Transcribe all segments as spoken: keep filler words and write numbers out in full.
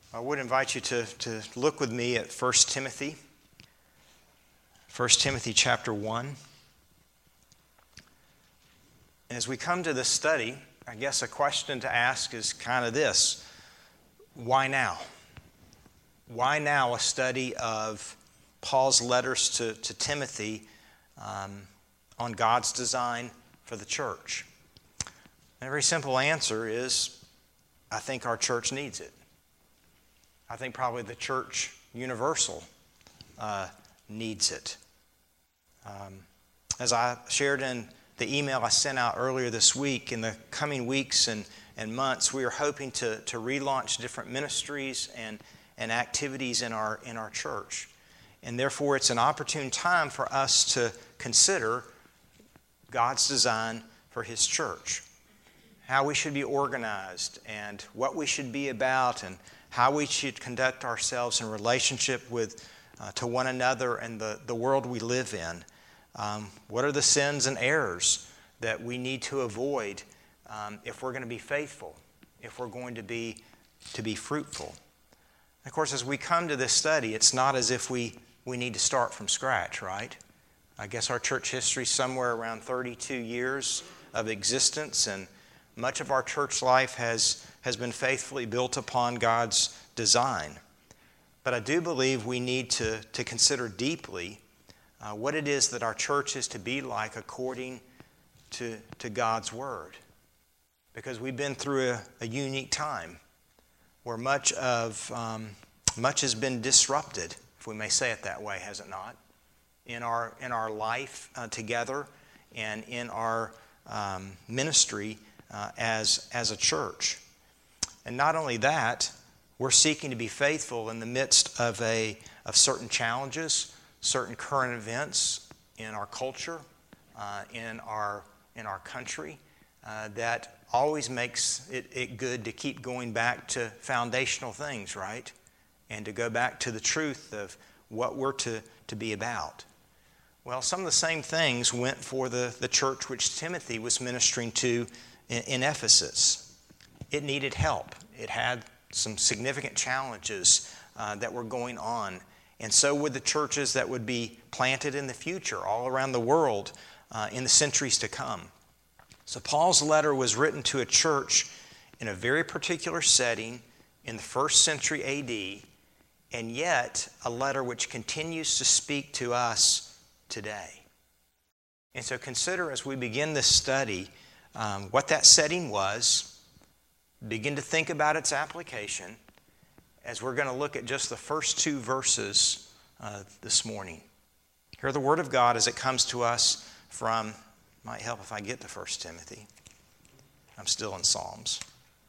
I would invite you to, to look with me at First Timothy. First Timothy chapter one. And as we come to this study, I guess a question to ask is kind of this. Why now? Why now a study of Paul's letters to, to Timothy um, on God's design for the church? And a very simple answer is, I think our church needs it. I think probably the church universal uh, needs it. Um, as I shared in the email I sent out earlier this week, in the coming weeks and, and months, we are hoping to, to relaunch different ministries and, and activities in our, in our church. And therefore, it's an opportune time for us to consider God's design for His church, how we should be organized and what we should be about and how we should conduct ourselves in relationship with uh, to one another and the, the world we live in. Um, what are the sins and errors that we need to avoid um, if we're going to be faithful, if we're going to be to be fruitful? Of course, as we come to this study, it's not as if we, we need to start from scratch, right? I guess our church history is somewhere around thirty-two years of existence, and much of our church life has, has been faithfully built upon God's design. But I do believe we need to, to consider deeply uh, what it is that our church is to be like according to, to God's Word. Because we've been through a, a unique time where much of um, much has been disrupted, if we may say it that way, has it not? In our, in our life uh, together and in our um, ministry Uh, as, as a church. And not only that, we're seeking to be faithful in the midst of a of certain challenges, certain current events in our culture, uh, in our in our country, uh, that always makes it, it good to keep going back to foundational things, right? And to go back to the truth of what we're to, to be about. Well, some of the same things went for the, the church which Timothy was ministering to in Ephesus. It needed help. It had some significant challenges uh, that were going on. And so would the churches that would be planted in the future all around the world uh, in the centuries to come. So Paul's letter was written to a church in a very particular setting in the first century A D, and yet a letter which continues to speak to us today. And so consider as we begin this study Um, what that setting was, begin to think about its application as we're going to look at just the first two verses uh, this morning. Hear the Word of God as it comes to us from, might help if I get to First Timothy. I'm still in Psalms.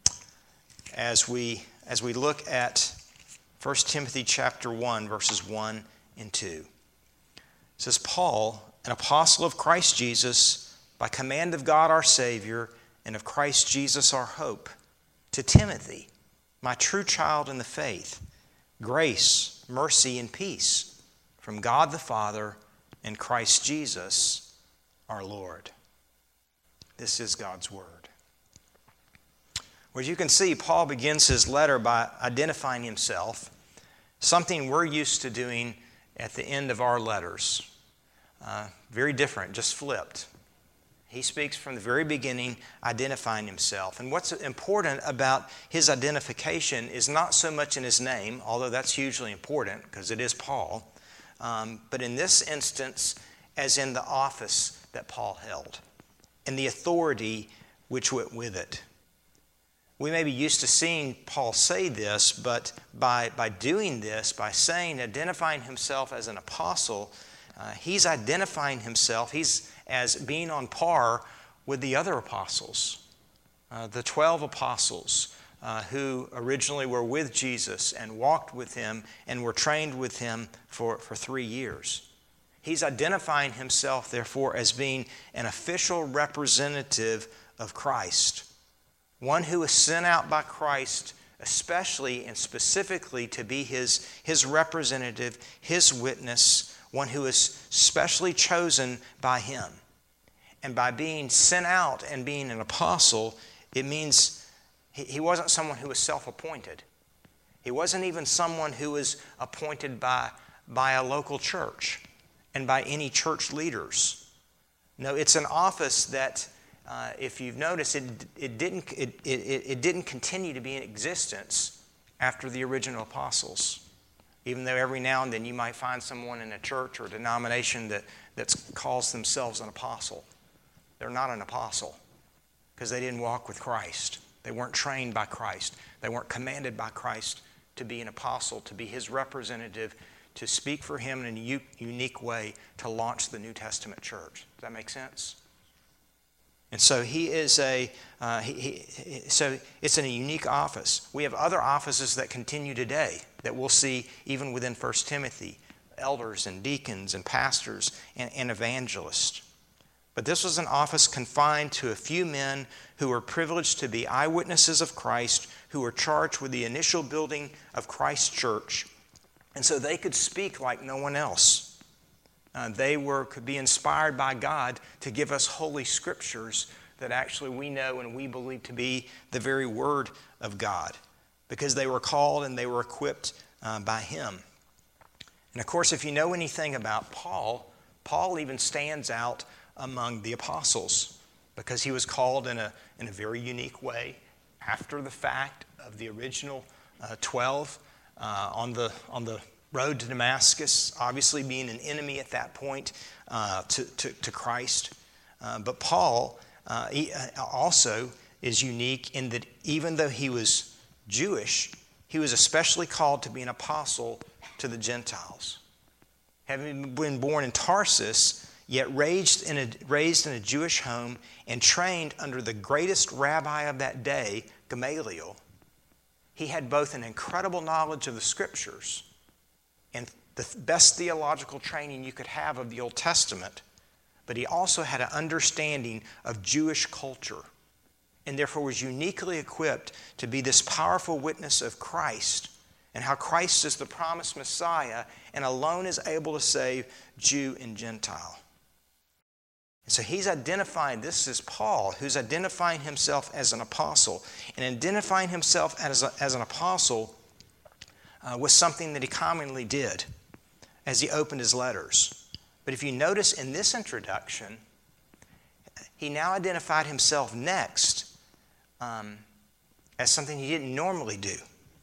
As we, as we look at First Timothy chapter one, verses one and two. It says, Paul, an apostle of Christ Jesus, by command of God our Savior, and of Christ Jesus our hope, to Timothy, my true child in the faith, grace, mercy, and peace from God the Father and Christ Jesus our Lord. This is God's Word. Well, as you can see, Paul begins his letter by identifying himself, something we're used to doing at the end of our letters. Uh, very different, just flipped. He speaks from the very beginning, identifying himself. And what's important about his identification is not so much in his name, although that's hugely important because it is Paul, um, but in this instance, as in the office that Paul held and the authority which went with it. We may be used to seeing Paul say this, but by, by doing this, by saying, identifying himself as an apostle, uh, he's identifying himself, he's as being on par with the other apostles, uh, the twelve apostles uh, who originally were with Jesus and walked with him and were trained with him for, for three years. He's identifying himself, therefore, as being an official representative of Christ, one who is sent out by Christ especially and specifically to be his, his representative, his witness, one who is specially chosen by him. And by being sent out and being an apostle, it means he, he wasn't someone who was self-appointed. He wasn't even someone who was appointed by, by a local church and by any church leaders. No, it's an office that, uh, if you've noticed, it, it, didn't, it, it, it didn't continue to be in existence after the original apostles. Even though every now and then you might find someone in a church or a denomination that that calls themselves an apostle. They're not an apostle because they didn't walk with Christ. They weren't trained by Christ. They weren't commanded by Christ to be an apostle, to be his representative, to speak for him in a u- unique way to launch the New Testament church. Does that make sense? And so he is a, uh, he, he, so it's in a unique office. We have other offices that continue today that we'll see even within First Timothy, elders and deacons and pastors and, and evangelists. But this was an office confined to a few men who were privileged to be eyewitnesses of Christ, who were charged with the initial building of Christ's church. And so they could speak like no one else. Uh, they were could be inspired by God to give us holy scriptures that actually we know and we believe to be the very word of God, because they were called and they were equipped uh, by him. And of course, if you know anything about Paul, Paul even stands out among the apostles because he was called in a, in a very unique way after the fact of the original uh, twelve uh, on the on the road to Damascus, obviously being an enemy at that point uh, to, to, to Christ. Uh, but Paul uh, he also is unique in that even though he was Jewish, he was especially called to be an apostle to the Gentiles. Having been born in Tarsus, yet raised in a, raised in a Jewish home and trained under the greatest rabbi of that day, Gamaliel, he had both an incredible knowledge of the Scriptures and the best theological training you could have of the Old Testament, but he also had an understanding of Jewish culture and therefore was uniquely equipped to be this powerful witness of Christ and how Christ is the promised Messiah and alone is able to save Jew and Gentile. And so he's identifying, this is Paul, who's identifying himself as an apostle. And identifying himself as, a, as an apostle uh, was something that he commonly did as he opened his letters. But if you notice in this introduction, he now identified himself next um, as something he didn't normally do.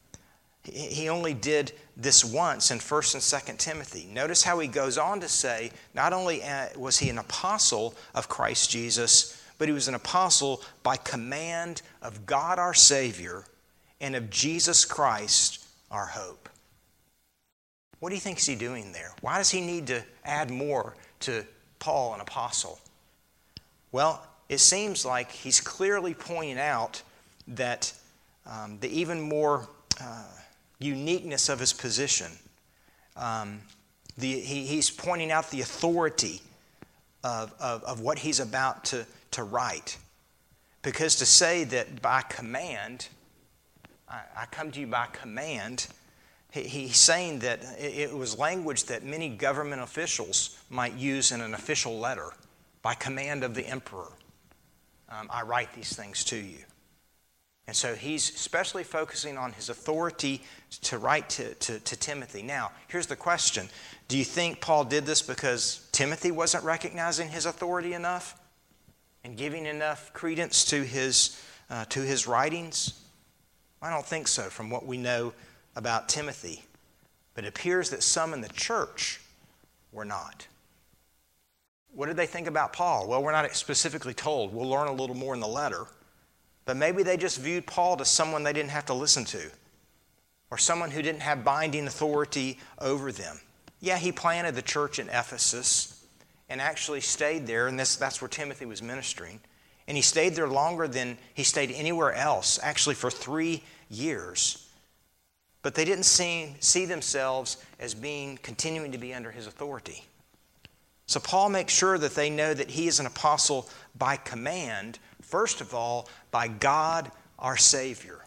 He only did this once in First and Second Timothy. Notice how he goes on to say, not only was he an apostle of Christ Jesus, but he was an apostle by command of God our Savior and of Jesus Christ our hope. What do you think is he doing there? Why does he need to add more to Paul, an apostle? Well, it seems like he's clearly pointing out that um, the even more uh, uniqueness of his position. Um, the, he, he's pointing out the authority of, of, of what he's about to, to write. Because to say that by command, I, I come to you by command, he, he's saying that it, it was language that many government officials might use in an official letter. By command of the emperor, um, I write these things to you. And so he's especially focusing on his authority to write to, to, to Timothy. Now, here's the question. Do you think Paul did this because Timothy wasn't recognizing his authority enough and giving enough credence to his, uh, to his writings? I don't think so from what we know about Timothy. But it appears that some in the church were not. What did they think about Paul? Well, we're not specifically told. We'll learn a little more in the letter. But maybe they just viewed Paul as someone they didn't have to listen to, or someone who didn't have binding authority over them. Yeah, he planted the church in Ephesus and actually stayed there, and this, that's where Timothy was ministering. And he stayed there longer than he stayed anywhere else, actually for three years. But they didn't see, see themselves as being continuing to be under his authority. So Paul makes sure that they know that he is an apostle by command, first of all, by God our Savior.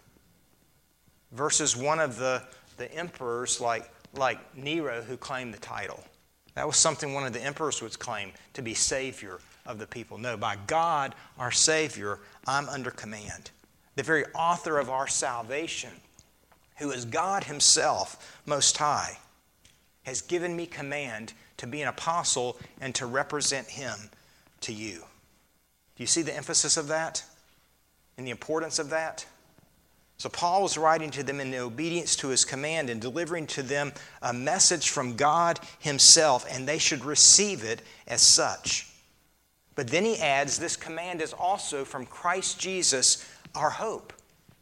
Versus one of the, the emperors like, like Nero who claimed the title. That was something one of the emperors would claim, to be Savior of the people. No, by God our Savior, I'm under command. The very author of our salvation who is God himself, Most High, has given me command to be an apostle and to represent him to you. Do you see the emphasis of that and the importance of that? So Paul was writing to them in obedience to his command and delivering to them a message from God himself, and they should receive it as such. But then he adds, this command is also from Christ Jesus, our hope,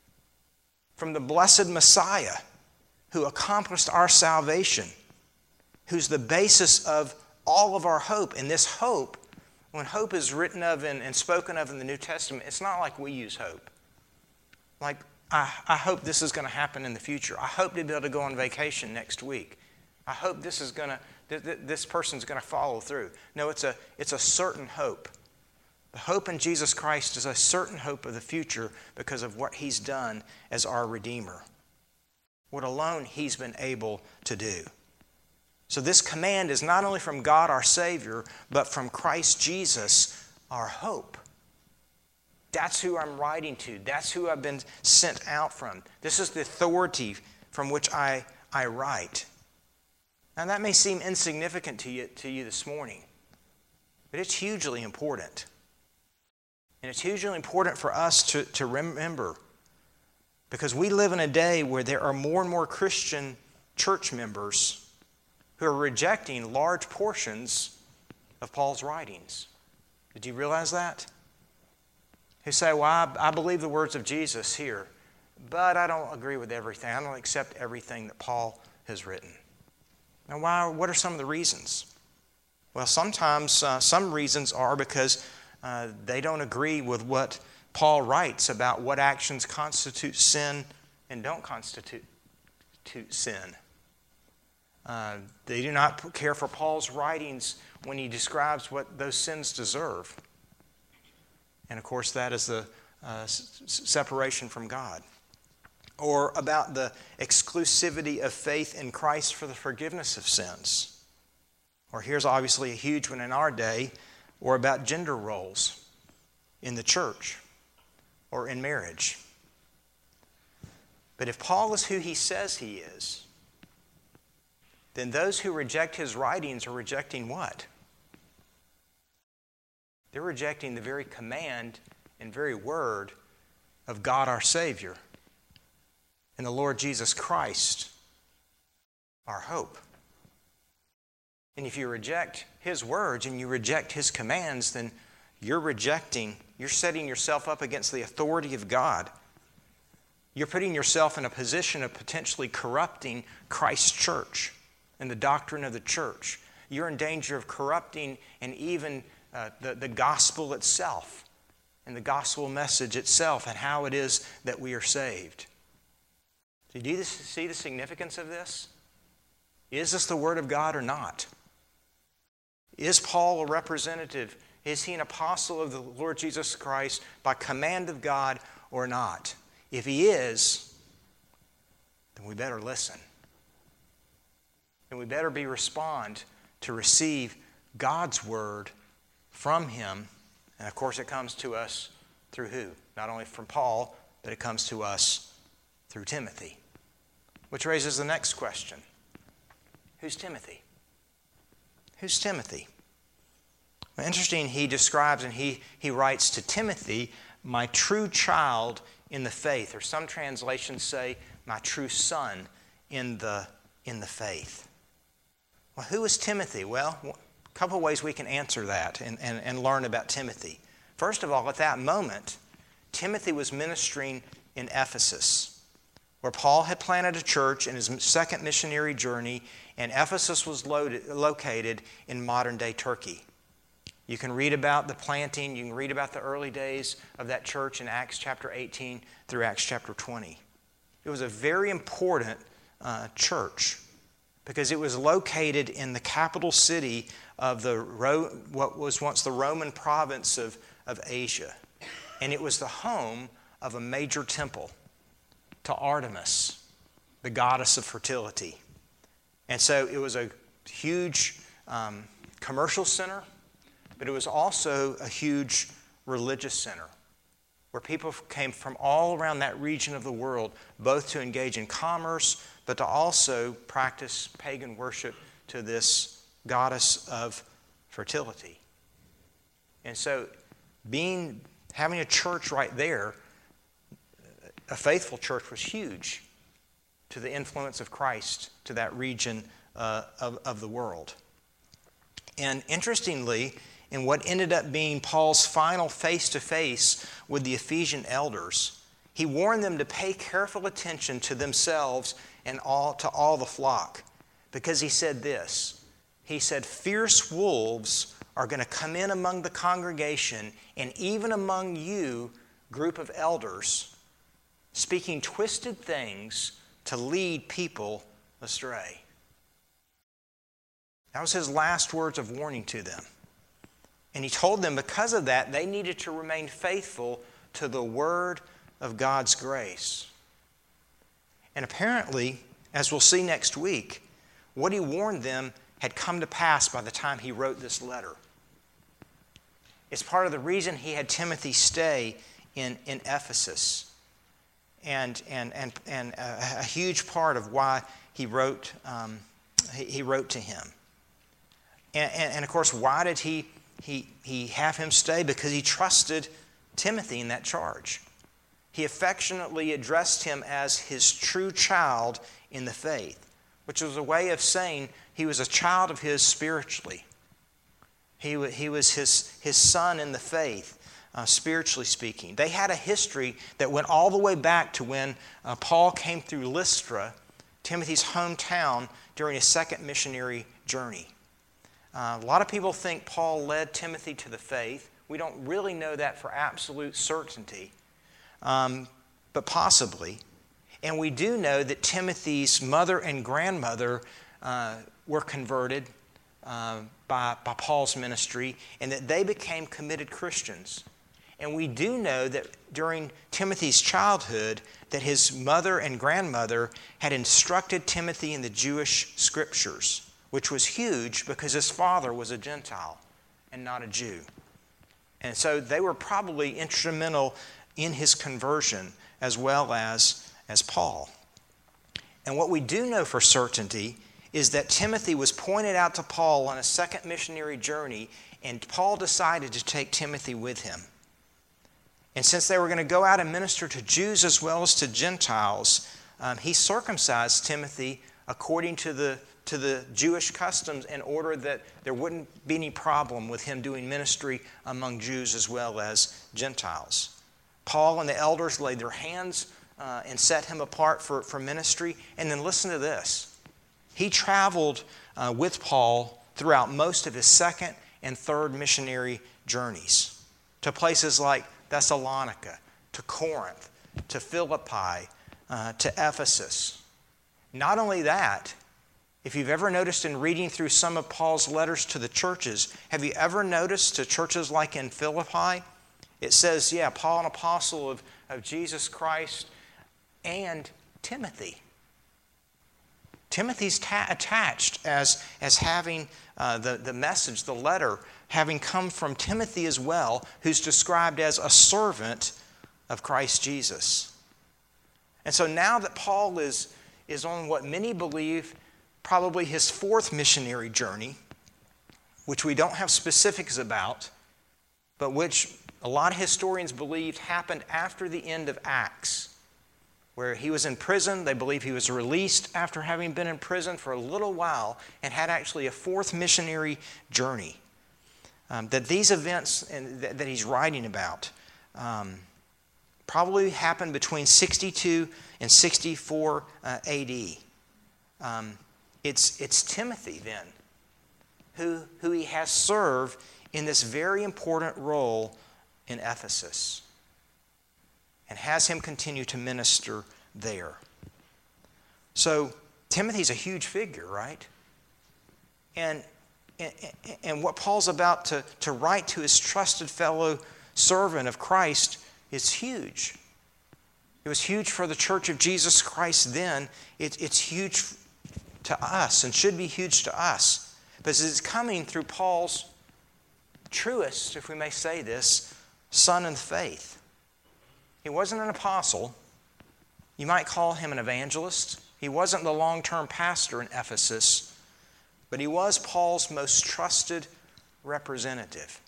from the blessed Messiah who accomplished our salvation, who's the basis of all of our hope. And this hope, when hope is written of and, and spoken of in the New Testament, it's not like we use hope. Like, I, I hope this is going to happen in the future. I hope to be able to go on vacation next week. I hope this is going to, th- th- this person's going to follow through. No, it's a, it's a certain hope. The hope in Jesus Christ is a certain hope of the future because of what he's done as our Redeemer. What alone he's been able to do. So this command is not only from God our Savior, but from Christ Jesus our hope. That's who I'm writing to. That's who I've been sent out from. This is the authority from which I, I write. Now that may seem insignificant to you, to you this morning, but it's hugely important. And it's hugely important for us to, to remember, because we live in a day where there are more and more Christian church members who are rejecting large portions of Paul's writings. Did you realize that? Who say, well, I, I believe the words of Jesus here, but I don't agree with everything. I don't accept everything that Paul has written. Now, why? What are some of the reasons? Well, sometimes uh, some reasons are because uh, they don't agree with what Paul writes about what actions constitute sin and don't constitute sin. Uh, they do not care for Paul's writings when he describes what those sins deserve. And of course, that is the uh, s- separation from God. Or about the exclusivity of faith in Christ for the forgiveness of sins. Or here's obviously a huge one in our day, or about gender roles in the church or in marriage. But if Paul is who he says he is, then those who reject his writings are rejecting what? They're rejecting the very command and very word of God our Savior and the Lord Jesus Christ, our hope. And if you reject his words and you reject his commands, then you're rejecting, you're setting yourself up against the authority of God. You're putting yourself in a position of potentially corrupting Christ's church and the doctrine of the church. You're in danger of corrupting and even uh, the, the gospel itself and the gospel message itself and how it is that we are saved. Do you see the significance of this? Is this the Word of God or not? Is Paul a representative? Is he an apostle of the Lord Jesus Christ by command of God or not? If he is, then we better listen. And we better be respond to receive God's word from him. And of course it comes to us through who? Not only from Paul, but it comes to us through Timothy. Which raises the next question. Who's Timothy? Who's Timothy? Well, interesting, he describes and he, he writes to Timothy, my true child in the faith. Or some translations say, my true son in the, in the faith. Well, who is Timothy? Well, a couple of ways we can answer that and, and, and learn about Timothy. First of all, at that moment, Timothy was ministering in Ephesus, where Paul had planted a church in his second missionary journey, and Ephesus was loaded, located in modern-day Turkey. You can read about the planting, you can read about the early days of that church in Acts chapter eighteen through Acts chapter twenty. It was a very important uh, church because it was located in the capital city of the Ro- what was once the Roman province of, of Asia. And it was the home of a major temple to Artemis, the goddess of fertility. And so it was a huge um, commercial center, but it was also a huge religious center. where people came from all around that region of the world, both to engage in commerce, but to also practice pagan worship to this goddess of fertility. And so being having a church right there, a faithful church, was huge to the influence of Christ to that region uh, of, of the world. And interestingly, in what ended up being Paul's final face-to-face with the Ephesian elders, he warned them to pay careful attention to themselves and all to all the flock. Because he said this, he said, fierce wolves are going to come in among the congregation and even among you, group of elders, speaking twisted things to lead people astray. That was his last words of warning to them. And he told them because of that, they needed to remain faithful to the word of God's grace. And apparently, as we'll see next week, what he warned them had come to pass by the time he wrote this letter. It's part of the reason he had Timothy stay in, in Ephesus. And, and, and, and a, a huge part of why he wrote, um, he, he wrote to him. And, and, and of course, why did he, he, he have him stay? Because he trusted Timothy in that charge. He affectionately addressed him as his true child in the faith, which was a way of saying he was a child of his spiritually. He, he was his, his son in the faith, uh, spiritually speaking. They had a history that went all the way back to when uh, Paul came through Lystra, Timothy's hometown, during his second missionary journey. Uh, a lot of people think Paul led Timothy to the faith. We don't really know that for absolute certainty, um, but possibly. And we do know that Timothy's mother and grandmother uh, were converted uh, by, by Paul's ministry, and that they became committed Christians. And we do know that during Timothy's childhood, that his mother and grandmother had instructed Timothy in the Jewish scriptures, which was huge because his father was a Gentile and not a Jew. And so they were probably instrumental in his conversion as well as, as Paul. And what we do know for certainty is that Timothy was pointed out to Paul on a second missionary journey, and Paul decided to take Timothy with him. And since they were going to go out and minister to Jews as well as to Gentiles, um, he circumcised Timothy according to the to the Jewish customs in order that there wouldn't be any problem with him doing ministry among Jews as well as Gentiles. Paul and the elders laid their hands uh, and set him apart for, for ministry. And then listen to this. He traveled uh, with Paul throughout most of his second and third missionary journeys to places like Thessalonica, to Corinth, to Philippi, uh, to Ephesus. Not only that, if you've ever noticed in reading through some of Paul's letters to the churches, have you ever noticed to churches like in Philippi, it says, yeah, Paul, an apostle of, of Jesus Christ, and Timothy. Timothy's ta- attached as, as having uh, the, the message, the letter, having come from Timothy as well, who's described as a servant of Christ Jesus. And so now that Paul is, is on what many believe probably his fourth missionary journey, which we don't have specifics about, but which a lot of historians believe happened after the end of Acts, where he was in prison. They believe he was released after having been in prison for a little while and had actually a fourth missionary journey. Um, that these events and th- that he's writing about um, probably happened between sixty-two and sixty-four uh, A D. Um, It's, it's Timothy then who, who he has served in this very important role in Ephesus and has him continue to minister there. So Timothy's a huge figure, right? And, and, and what Paul's about to, to write to his trusted fellow servant of Christ is huge. It was huge for the Church of Jesus Christ then. It, it's huge to us and should be huge to us, because it's coming through Paul's truest, if we may say this, son in faith. He wasn't an apostle. You might call him an evangelist. He wasn't the long-term pastor in Ephesus, but he was Paul's most trusted representative.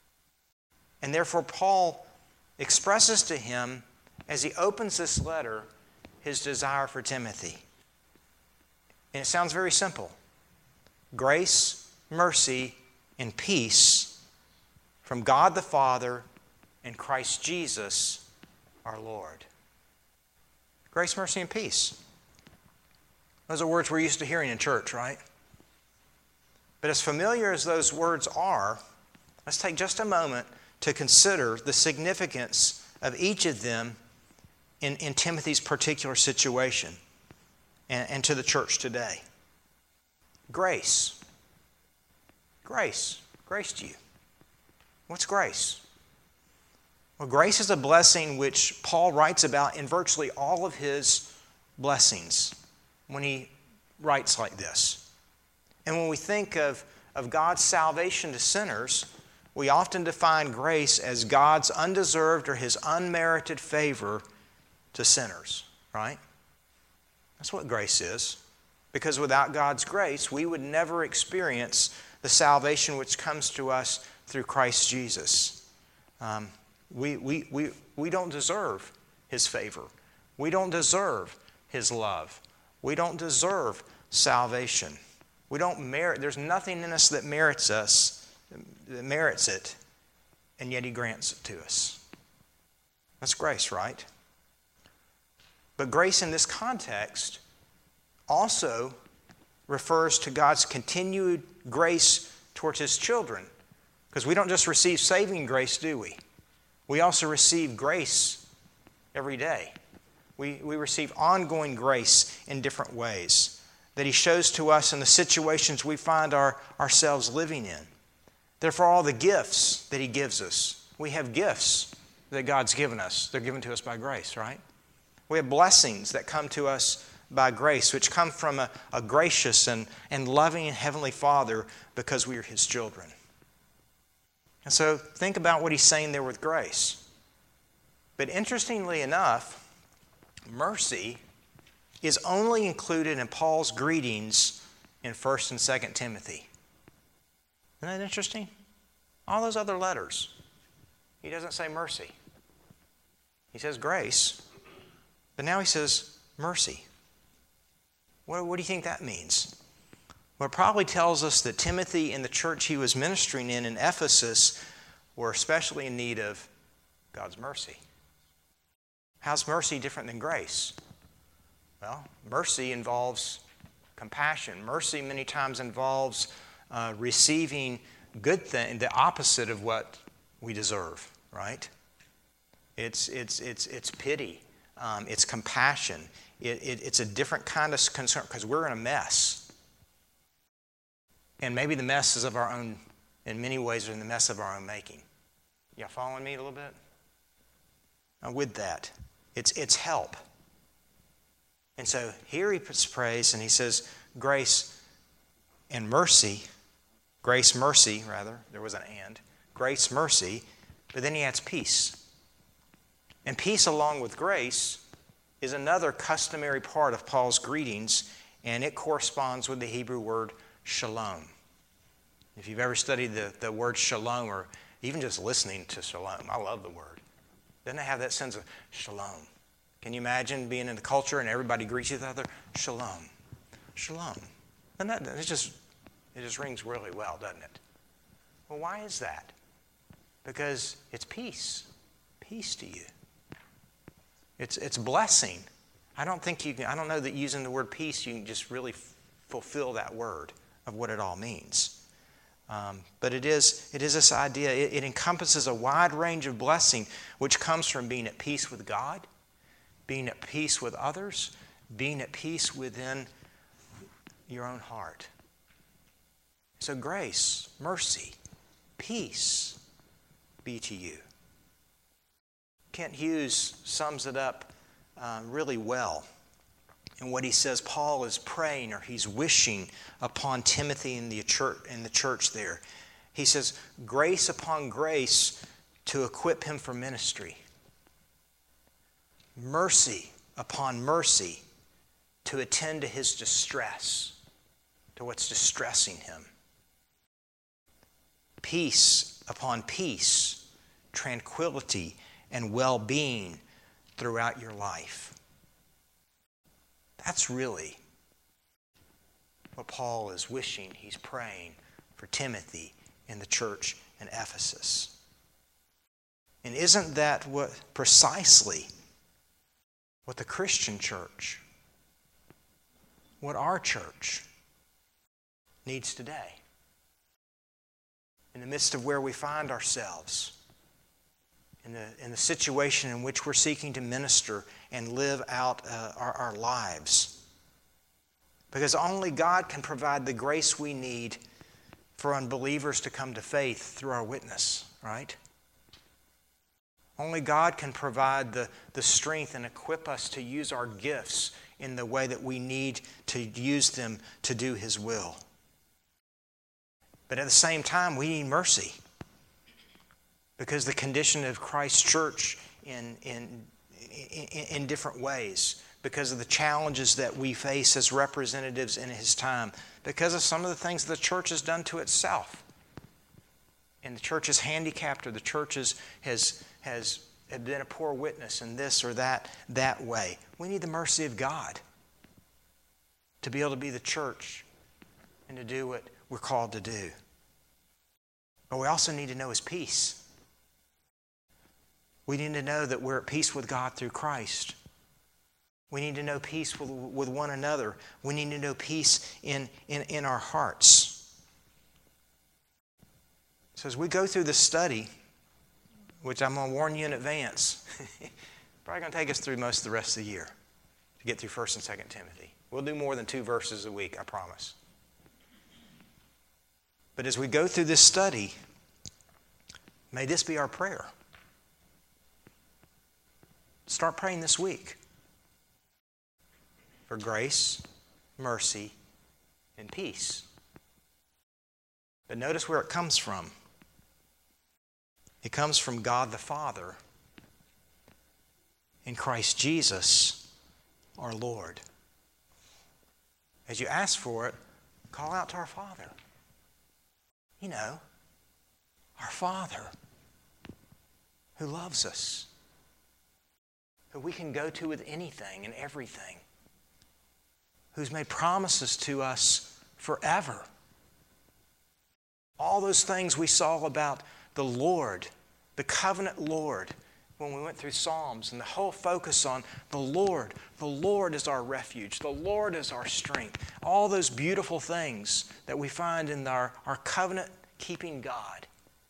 And therefore, Paul expresses to him, as he opens this letter, his desire for Timothy. And it sounds very simple. Grace, mercy, and peace from God the Father and Christ Jesus, our Lord. Grace, mercy, and peace. Those are words we're used to hearing in church, right? But as familiar as those words are, let's take just a moment to consider the significance of each of them in, in Timothy's particular situation and, and to the church today. Grace. Grace. Grace to you. What's grace? Well, grace is a blessing which Paul writes about in virtually all of his blessings when he writes like this. And when we think of, of God's salvation to sinners, we often define grace as God's undeserved or His unmerited favor to sinners, right? That's what grace is. Because without God's grace, we would never experience the salvation which comes to us through Christ Jesus. Um, we, we, we, we don't deserve His favor. We don't deserve His love. We don't deserve salvation. We don't merit, there's nothing in us that merits us, that merits it, and yet He grants it to us. That's grace, right? But grace in this context also refers to God's continued grace towards His children. Because we don't just receive saving grace, do we? We also receive grace every day. We, we receive ongoing grace in different ways that He shows to us in the situations we find our, ourselves living in. Therefore, all the gifts that He gives us, we have gifts that God's given us. They're given to us by grace, right? We have blessings that come to us by grace, which come from a, a gracious and, and loving Heavenly Father because we are His children. And so think about what he's saying there with grace. But interestingly enough, mercy is only included in Paul's greetings in First and Second Timothy. Isn't that interesting? All those other letters, he doesn't say mercy. He says grace, but now he says mercy. What, what do you think that means? Well, it probably tells us that Timothy and the church he was ministering in in Ephesus were especially in need of God's mercy. How's mercy different than grace? Well, mercy involves compassion. Mercy many times involves uh, receiving good thing, the opposite of what we deserve, right? It's, it's, it's, it's pity. Um, it's compassion. It, it, it's a different kind of concern because we're in a mess. And maybe the mess is of our own, in many ways, are in the mess of our own making. Y'all following me a little bit? Now with that, it's, it's help. And so here he puts praise and he says, grace and mercy, grace, mercy, rather, there was an and, grace, mercy, but then he adds peace. And peace along with grace is another customary part of Paul's greetings, and it corresponds with the Hebrew word shalom. If you've ever studied the, the word shalom, or even just listening to shalom, I love the word. Doesn't it have that sense of shalom? Can you imagine being in the culture and everybody greets each other? Shalom. Shalom. And that, it just, it just rings really well, doesn't it? Well, why is that? Because it's peace. Peace to you. It's, it's blessing. I don't think you can, I don't know that using the word peace you can just really f- fulfill that word of what it all means. Um, but it is, it is this idea, it, it encompasses a wide range of blessing which comes from being at peace with God, being at peace with others, being at peace within your own heart. So grace, mercy, peace be to you. Kent Hughes sums it up uh, really well. And what he says, Paul is praying or he's wishing upon Timothy in the church, in the church there. He says, grace upon grace to equip him for ministry. mercy upon mercy to attend to his distress, to what's distressing him. Peace upon peace, tranquility and well-being throughout your life. That's really what Paul is wishing, he's praying for Timothy in the church in Ephesus. And isn't that what precisely what the Christian church, what our church needs today? In the midst of where we find ourselves, in the, in the situation in which we're seeking to minister and live out uh, our, our lives. Because only God can provide the grace we need for unbelievers to come to faith through our witness, right? Only God can provide the, the strength and equip us to use our gifts in the way that we need to use them to do His will. But at the same time, we need mercy. Because the condition of Christ's church in, in, in, in different ways, because of the challenges that we face as representatives in His time, because of some of the things the church has done to itself. And the church is handicapped, or the church is, has, has been a poor witness in this or that, that way. We need the mercy of God to be able to be the church and to do what we're called to do. But we also need to know His peace. We need to know that we're at peace with God through Christ. We need to know peace with, with one another. We need to know peace in, in, in our hearts. So as we go through this study, which I'm going to warn you in advance, probably going to take us through most of the rest of the year to get through First and Second Timothy. We'll do more than two verses a week, I promise. But as we go through this study, may this be our prayer. Start praying this week for grace, mercy, and peace. But notice where it comes from. It comes from God the Father in Christ Jesus, our Lord. As you ask for it, call out to our Father. You know, our Father who loves us, who we can go to with anything and everything, who's made promises to us forever. All those things we saw about the Lord, the covenant Lord, when we went through Psalms, and the whole focus on the Lord. The Lord is our refuge. The Lord is our strength. All those beautiful things that we find in our, our covenant-keeping God.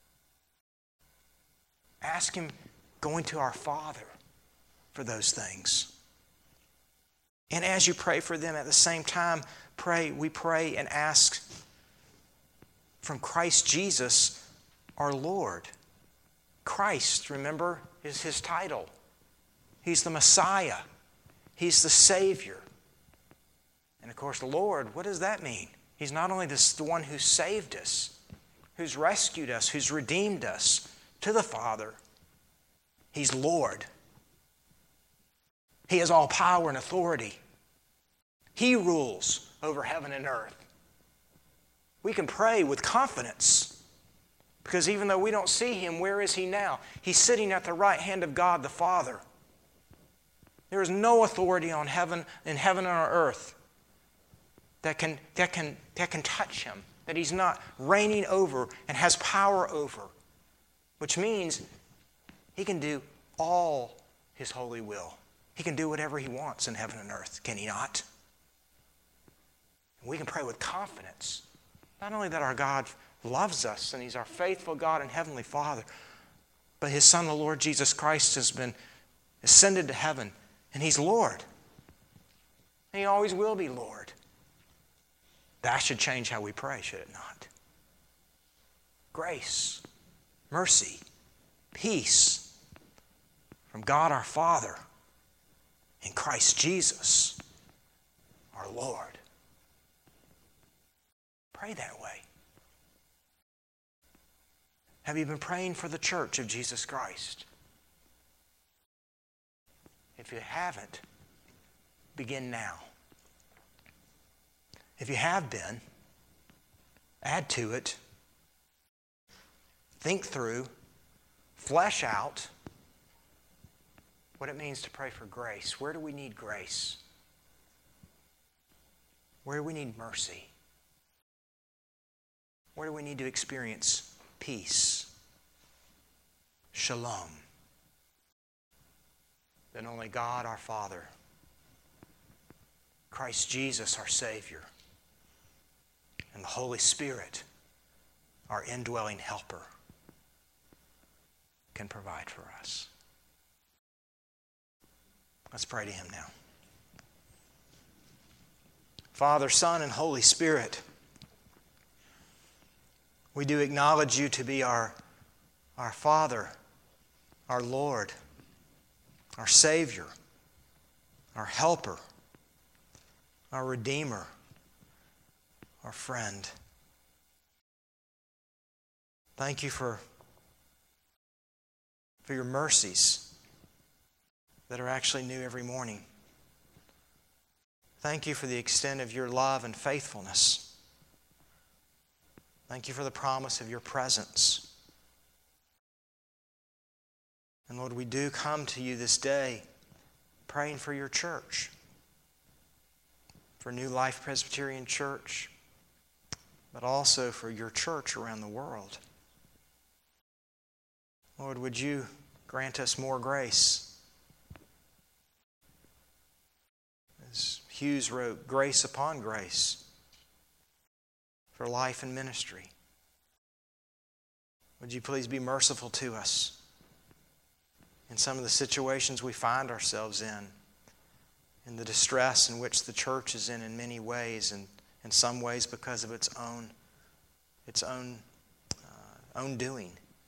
Ask Him, going to our Father, for those things. And as you pray for them, at the same time, pray, we pray and ask from Christ Jesus, our Lord. Christ, remember, is His title. He's the Messiah. He's the Savior. And of course, Lord, what does that mean? He's not only this, the one who saved us, who's rescued us, who's redeemed us to the Father. He's Lord. He has all power and authority. He rules over heaven and earth. We can pray with confidence because even though we don't see Him, where is He now? He's sitting at the right hand of God the Father. There is no authority on heaven, in heaven and on earth that can, that can, that can touch Him, that He's not reigning over and has power over, which means He can do all His holy will. He can do whatever He wants in heaven and earth, can He not? And we can pray with confidence, not only that our God loves us and He's our faithful God and Heavenly Father, but His Son, the Lord Jesus Christ, has been ascended to heaven, and He's Lord. And He always will be Lord. That should change how we pray, should it not? Grace, mercy, peace from God our Father in Christ Jesus, our Lord. Pray that way. Have you been praying for the church of Jesus Christ? If you haven't, begin now. If you have been, add to it. Think through, flesh out what it means to pray for grace. Where do we need grace? Where do we need mercy? Where do we need to experience peace? Shalom. That only God our Father, Christ Jesus our Savior, and the Holy Spirit, our indwelling helper, can provide for us. Let's pray to Him now. Father, Son, and Holy Spirit, we do acknowledge You to be our, our Father, our Lord, our Savior, our Helper, our Redeemer, our friend. Thank You for, for Your mercies that are actually new every morning. Thank You for the extent of Your love and faithfulness. Thank You for the promise of Your presence. And Lord, we do come to You this day praying for Your church, for New Life Presbyterian Church, but also for Your church around the world. Lord, would You grant us more grace? As Hughes wrote, grace upon grace for life and ministry. Would You please be merciful to us in some of the situations we find ourselves in, in the distress in which the church is in in many ways, and in some ways because of its own, its own, uh, own doing.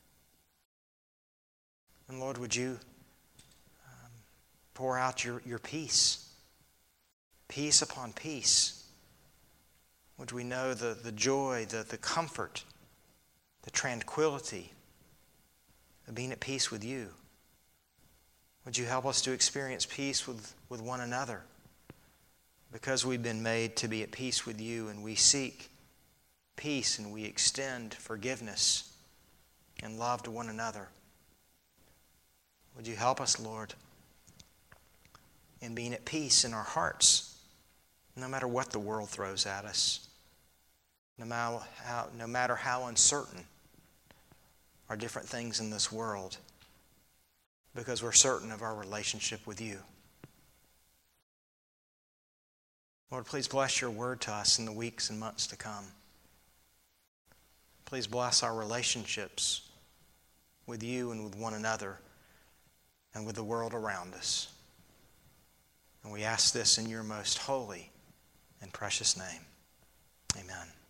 And Lord, would You um, pour out your, your peace, peace upon peace. Would we know the, the joy, the, the comfort, the tranquility of being at peace with You? Would You help us to experience peace with, with one another? Because we've been made to be at peace with You, and we seek peace and we extend forgiveness and love to one another. Would You help us, Lord, in being at peace in our hearts, no matter what the world throws at us, no matter how, no matter how uncertain are different things in this world, because we're certain of our relationship with You. Lord, please bless Your word to us in the weeks and months to come. Please bless our relationships with You and with one another and with the world around us. And we ask this in Your most holy and precious name. Amen.